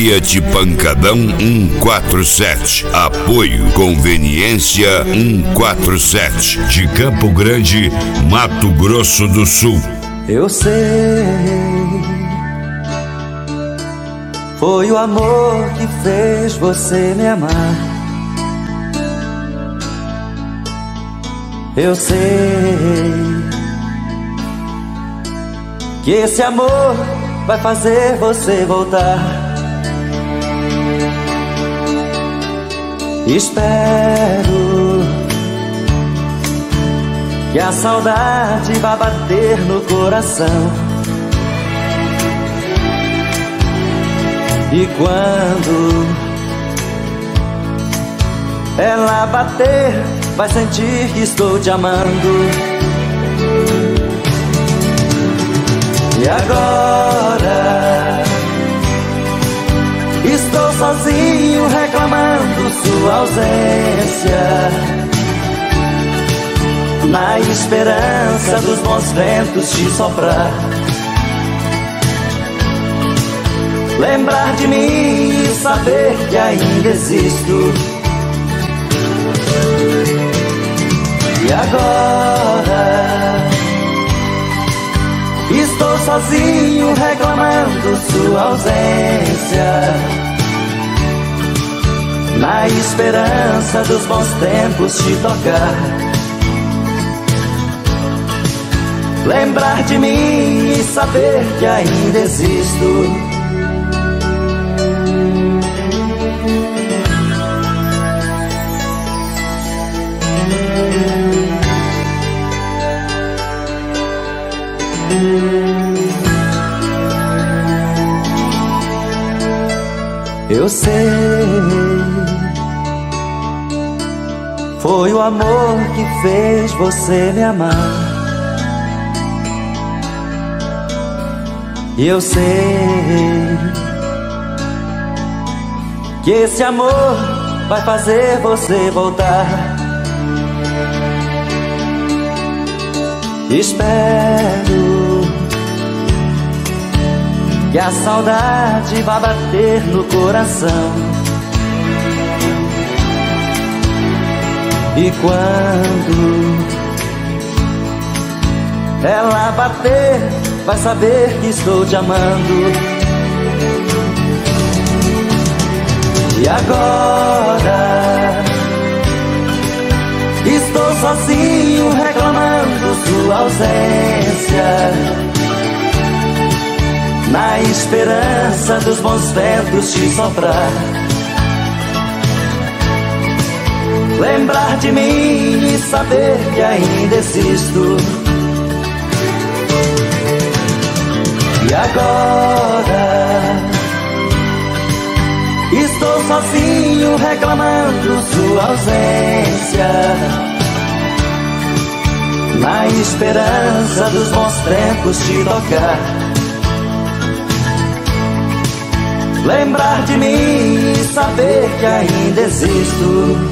Fiat Pancadão 147. Apoio Conveniência 147. De Campo Grande, Mato Grosso do Sul. Eu sei, foi o amor que fez você me amar. Eu sei que esse amor vai fazer você voltar. Espero que a saudade vá bater no coração. E quando ela bater, vai sentir que estou te amando. E agora estou sozinho reclamando sua ausência, na esperança dos bons ventos te soprar. Lembrar de mim e saber que ainda existo. E agora estou sozinho reclamando sua ausência, na esperança dos bons tempos te tocar. Lembrar de mim e saber que ainda existo. Eu sei, foi o amor que fez você me amar. E eu sei que esse amor vai fazer você voltar. Espero que a saudade vá bater no coração. E quando ela bater, vai saber que estou te amando. E agora estou sozinho reclamando sua ausência, na esperança dos bons ventos te soprar. Lembrar de mim e saber que ainda existo. E agora estou sozinho reclamando sua ausência, na esperança dos bons tempos te tocar. Lembrar de mim e saber que ainda existo.